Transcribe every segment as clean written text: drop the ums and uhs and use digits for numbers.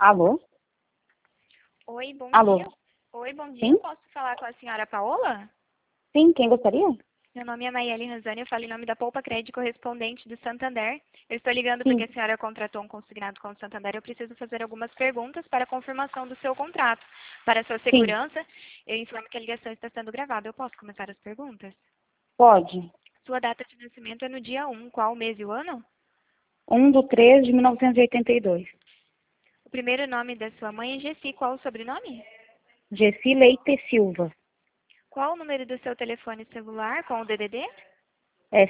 Alô? Oi, bom Alô? dia. Oi, bom dia. Sim? Posso falar com a senhora Paola? Sim, quem gostaria? Meu nome é Maiele Ranzani, eu falo em nome da Poupa Crédito correspondente do Santander. Eu estou ligando porque Sim, a senhora contratou um consignado com o Santander. Eu preciso fazer algumas perguntas para confirmação do seu contrato. Para sua sim, segurança, eu informo que a ligação está sendo gravada. Eu posso começar as perguntas? pode. Sua data de nascimento é no dia 1. Qual o mês e o ano? 1/3/1982. O primeiro nome da sua mãe é Gessi. Qual o sobrenome? Gessi Leite Silva. Qual o número do seu telefone celular com o DDD? É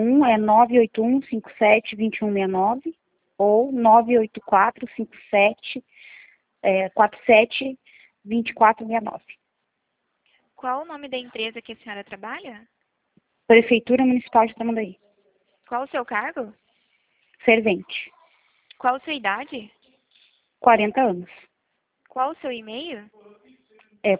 981572169 ou 98457472469. Qual o nome da empresa que a senhora trabalha? Prefeitura Municipal de Tramandaí. Qual o seu cargo? Servente. Qual sua idade? 40 anos. Qual o seu e-mail? É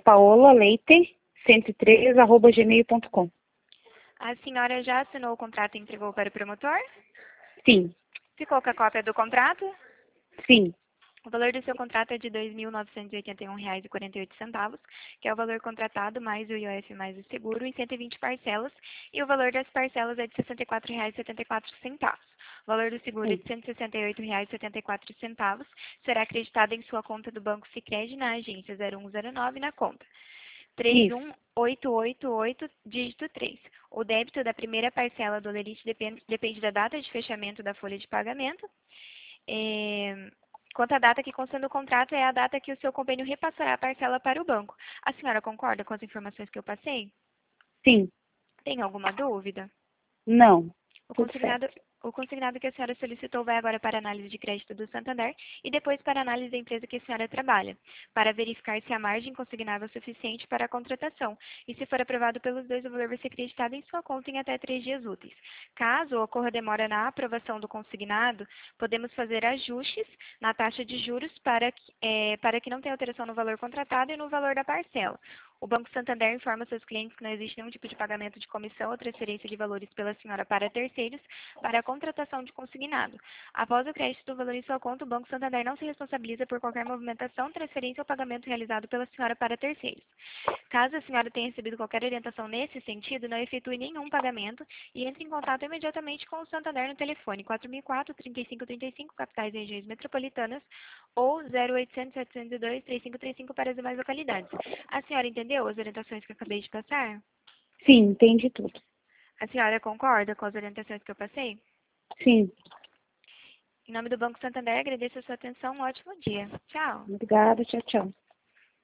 paolaleite103@gmail.com. A senhora já assinou o contrato e entregou para o promotor? Sim, Ficou com a cópia do contrato? sim, O valor do seu contrato é de R$ 2.981,48, que é o valor contratado mais o IOF mais o seguro, em 120 parcelas, e o valor das parcelas é de R$ 64,74. O valor do seguro é sim. de R$ 168,74, será acreditado em sua conta do Banco Sicredi na agência 0109 na conta Isso, 31888, dígito 3. O débito da primeira parcela do Lerite depende da data de fechamento da folha de pagamento. Quanto à data que consta no contrato, é a data que o seu convênio repassará a parcela para o banco. A senhora concorda com as informações que eu passei? sim, Tem alguma dúvida? não, O tudo consignado, certo. o consignado que a senhora solicitou vai agora para a análise de crédito do Santander e depois para a análise da empresa que a senhora trabalha, para verificar se a margem consignável é suficiente para a contratação. E se for aprovado pelos dois, o valor vai ser acreditado em sua conta em até 3 dias úteis. Caso ocorra demora na aprovação do consignado, podemos fazer ajustes na taxa de juros para que não tenha alteração no valor contratado e no valor da parcela. O Banco Santander informa seus clientes que não existe nenhum tipo de pagamento de comissão ou transferência de valores pela senhora para terceiros para a contratação de consignado. Após o crédito do valor em sua conta, o Banco Santander não se responsabiliza por qualquer movimentação, transferência ou pagamento realizado pela senhora para terceiros. Caso a senhora tenha recebido qualquer orientação nesse sentido, não efetue nenhum pagamento e entre em contato imediatamente com o Santander no telefone 4004-3535, capitais e regiões metropolitanas, ou 0800-702-3535 para as demais localidades. A senhora entendeu as orientações que eu acabei de passar? Sim, entendi tudo. A senhora concorda com as orientações que eu passei? Sim, Em nome do Banco Santander, agradeço a sua atenção. Um ótimo dia. Tchau. obrigada, tchau, tchau.